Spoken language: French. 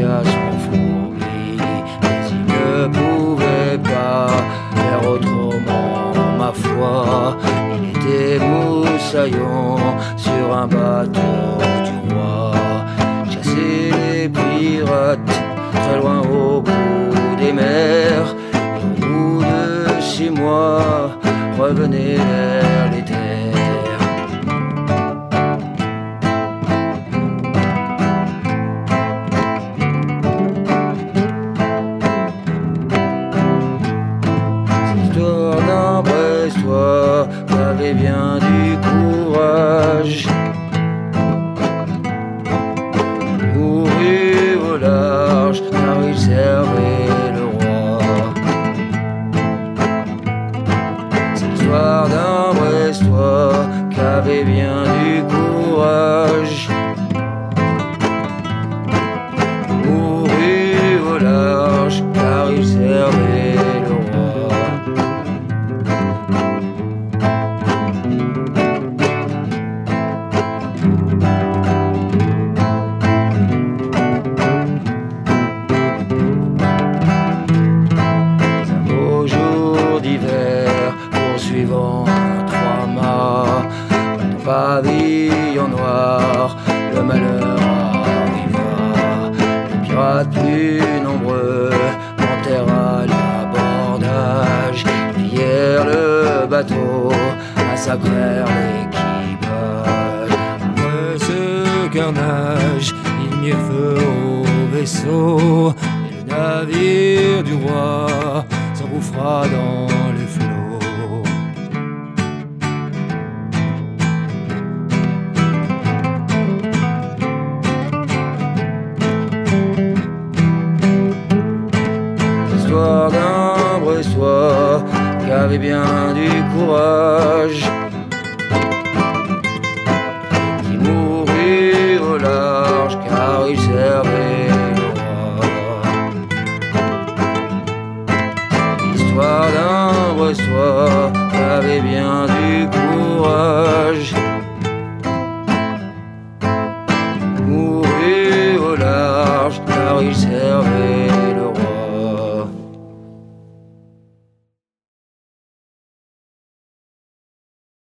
à son fourbi, mais il ne pouvait pas faire autrement, ma foi. Il était moussaillon sur un bateau du roi, chasser les pirates très loin au bout des mers. Et au bout de 6 mois, revenait vers les terres. Brestois avait bien du courage, mourut au large car il servait le roi. C'est l'histoire d'un Brestois qui avait bien du courage, mourut au large car il servait le roi. Poursuivant un 3-mâts, un pavillon noir, le malheur arriva. Les pirates plus nombreux montèrent à l'abordage, pillèrent le bateau, massacrèrent l'équipage. Après ce carnage, ils mirent feu au vaisseau, et le navire du roi s'engouffra dans les flots. L'histoire d'un Brestois qui avait bien du courage,